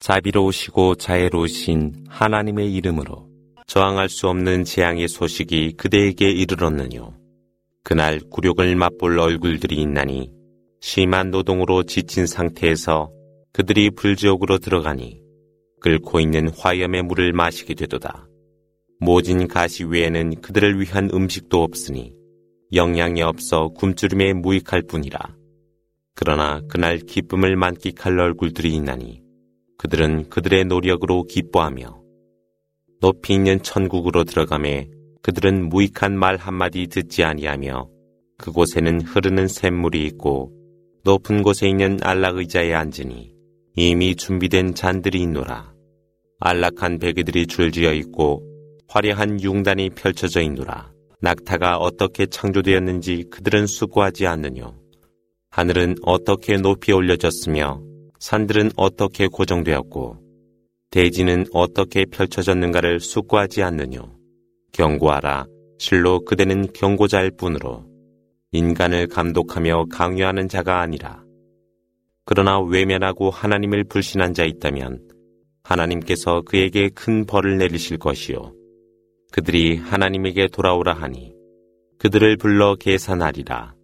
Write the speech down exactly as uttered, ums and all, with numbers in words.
자비로우시고 자애로우신 하나님의 이름으로 저항할 수 없는 재앙의 소식이 그대에게 이르렀느뇨. 그날 굴욕을 맛볼 얼굴들이 있나니 심한 노동으로 지친 상태에서 그들이 불지옥으로 들어가니 끓고 있는 화염의 물을 마시게 되도다. 모진 가시 외에는 그들을 위한 음식도 없으니 영양이 없어 굶주림에 무익할 뿐이라. 그러나 그날 기쁨을 만끽할 얼굴들이 있나니 그들은 그들의 노력으로 기뻐하며 높이 있는 천국으로 들어가매 그들은 무익한 말 한마디 듣지 아니하며 그곳에는 흐르는 샘물이 있고 높은 곳에 있는 안락 의자에 앉으니 이미 준비된 잔들이 있노라. 안락한 베개들이 줄지어 있고 화려한 융단이 펼쳐져 있노라. 낙타가 어떻게 창조되었는지 그들은 수고하지 않느뇨. 하늘은 어떻게 높이 올려졌으며 산들은 어떻게 고정되었고 대지는 어떻게 펼쳐졌는가를 숙고하지 않느뇨. 경고하라. 실로 그대는 경고자일 뿐으로 인간을 감독하며 강요하는 자가 아니라. 그러나 외면하고 하나님을 불신한 자 있다면 하나님께서 그에게 큰 벌을 내리실 것이요. 그들이 하나님에게 돌아오라 하니 그들을 불러 계산하리라.